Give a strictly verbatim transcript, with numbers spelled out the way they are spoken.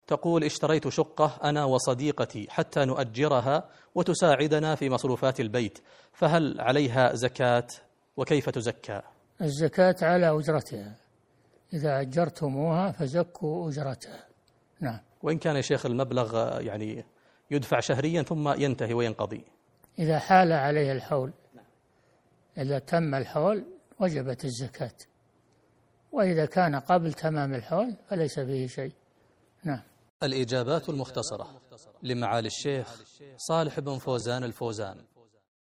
تقول: اشتريت شقة أنا وصديقتي حتى نؤجرها وتساعدنا في مصروفات البيت، فهل عليها زكاة وكيف تزكى؟ الزكاة على أجرتها، إذا أجرتموها فزكوا أجرتها. نعم. وإن كان يا شيخ المبلغ يعني يدفع شهريا ثم ينتهي وينقضي؟ إذا حال عليه الحول، إذا تم الحول وجبت الزكاة، وإذا كان قبل تمام الحول فليس فيه شيء. نعم. الإجابات المختصرة لمعالي الشيخ صالح بن فوزان الفوزان.